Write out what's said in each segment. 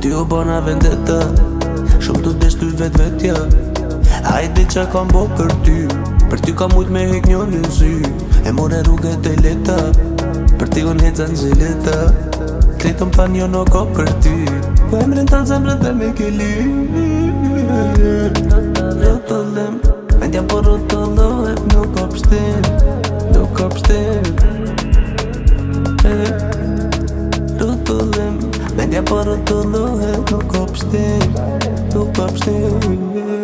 Ty u bona vendeta, shumë të desh ty vetja. Hajde qa kam bo për ty ka mujt me hek një në sy. E more rrugët e leta, për ty unë heca në gjileta. Kretëm fa një në ko për ty, po emrin të zemrën dhe me ke ly. Rotëllem, mendja po rotëllohet, nuk ka pështim, nuk ka pështim. Rotëllem, mendja po rotëllohet, nuk ka pështim, nuk ka pështim.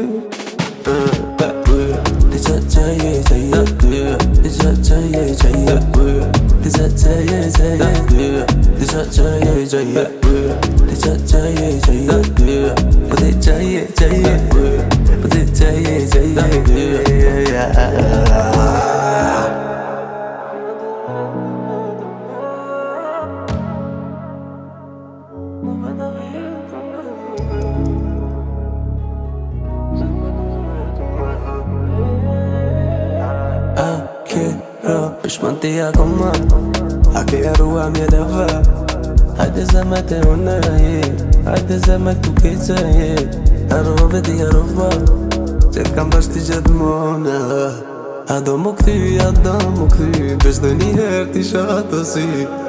Pishman ti akoma, a ke arrua mjedeve. Hajde zemet e une, hajde zemet tu kejtë arrove ti arrova, që t'kam bashti gjithmona. A do mu këthy, a do mu këthy, veç do njëherë ti shato si.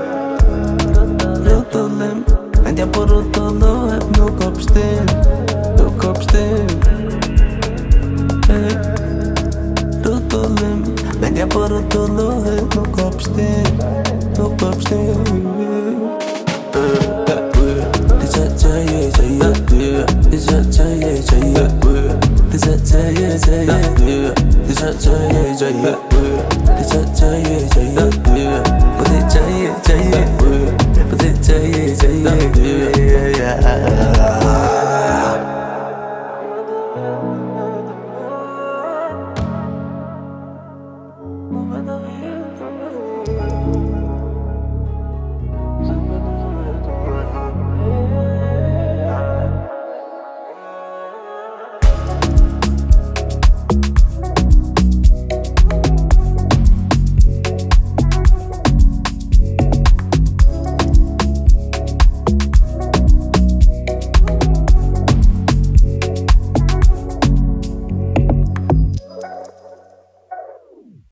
Rotëllem, mendja po rotëllohet, nuk ka pështim, nuk ka pështim. Rotëllem, mendja po rotëllohet, nuk ka pështim, nuk ka pështim. This